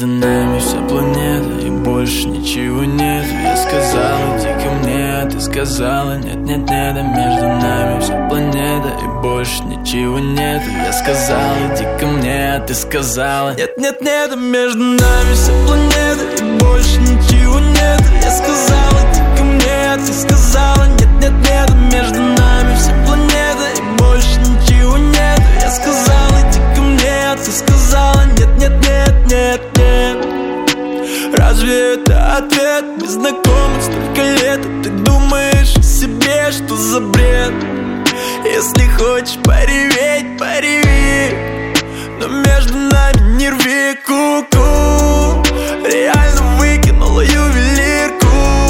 между нами вся планета, и больше ничего нет. Я сказал, иди ко мне, ты сказала, нет-нет-нет. А между нами вся планета, и больше ничего нет. Я сказал, иди ко мне, ты сказала, нет-нет-нет. А между нами вся планета, и больше ничего нет. Я сказал, иди ко мне, ты сказала, нет-нет-нет. А между нами вся планета, и больше ничего нет. Я сказал, иди ко мне, ты сказала, нет-нет-нет-нет-нет. Разве это ответ? Мы знакомы столько лет, а ты думаешь о себе, что за бред? Если хочешь пореветь, пореви, но между нами не рви ку-ку. Реально выкинула ювелирку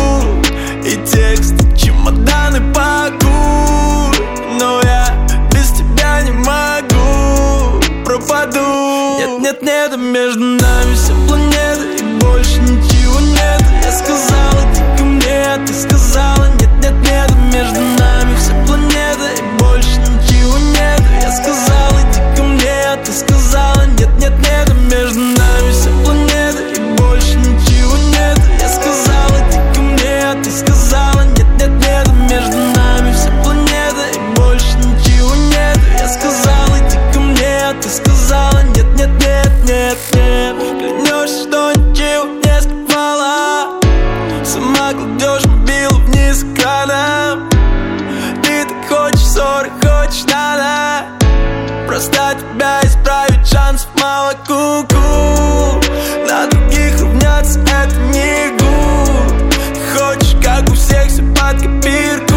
и текст, чемоданы пакуй. Но я без тебя не могу, пропаду. Нет-нет-нет, а между нами вся планета, и больше ничего нет. Я сказала, иди ко мне, ты сказала, нет-нет-нет. А между нами вся планета, и больше ничего нет. Я сказала, иди ко мне, ты сказала, нет-нет-нет. А между нами вся планета, и больше ничего нет. Я сказала, иди ко мне, ты сказала, нет-нет-нет. А между нами вся планета, и больше ничего нет. Я сказала, иди ко мне, ты сказала, нет-нет-нет-нет-нет. Клянешься, что ничего не скрывала, сама кладешь мобилу вниз экраном. Ты так хочешь ссоры, хочешь надо, просто тебя исправить шансов мало, ку-ку. На других равняться это не игру. Ты хочешь, как у всех, все под копирку,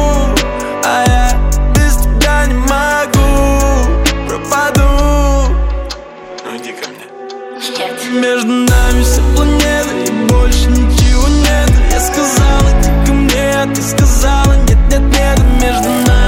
а я без тебя не могу, пропаду. Ну иди ко мне. Между нами вся планета, и больше ничего нет. Я сказала, иди ко мне, ты сказала, нет-нет-нет. А между нами